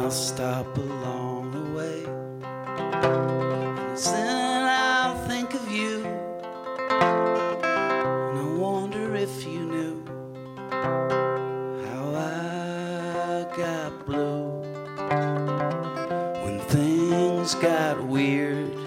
I'll stop along the way. Then I'll think of you, and I wonder if you knew how I got blue when things got weird.